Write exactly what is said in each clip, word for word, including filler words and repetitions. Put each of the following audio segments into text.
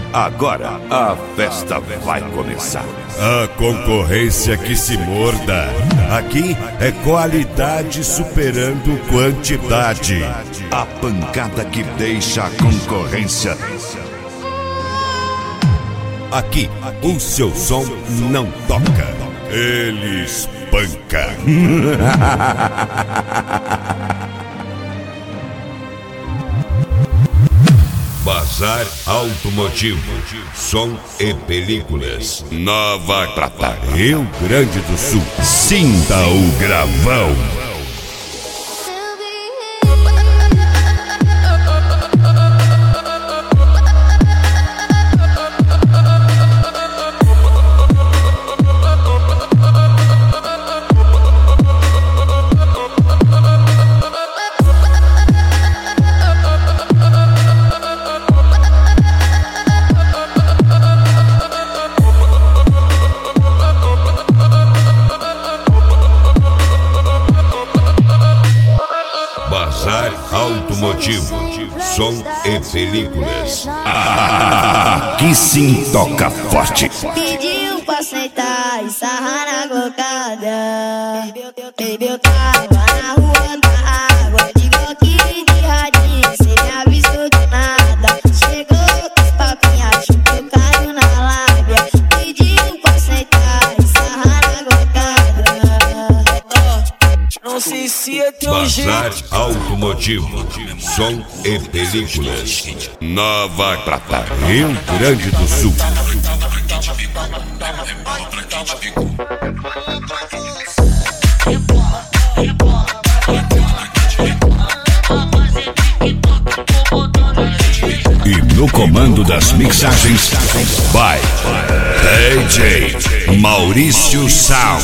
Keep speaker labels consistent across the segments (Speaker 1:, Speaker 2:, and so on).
Speaker 1: Agora a festa vai começar.
Speaker 2: A concorrência que se morda. Aqui é qualidade superando quantidade.
Speaker 1: A pancada que deixa a concorrência.
Speaker 2: Aqui o seu som não toca, ele espanca. Bazar Automotivo, som e películas. Nova Prata, Rio Grande do Sul. Sinta o gravão. Bazar Automotivo, som e películas.
Speaker 1: Ah, que sim toca forte.
Speaker 3: Pediu pra sentar e sarrar na glocada. Bebeu tava na rua da água, de glock de radinho, cê me avisou de nada. Chegou com os papinhos, chutou caiu na lábia. Pediu pra sentar e sarrar na glocada. Não sei se é teu
Speaker 2: Bazar
Speaker 3: jeito.
Speaker 2: Automotivo, som e películas. Nova Prata, Rio Grande do Sul. E no comando das mixagens, by D J Maurício Sound.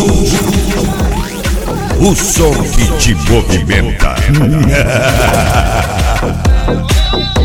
Speaker 2: O som que te movimenta.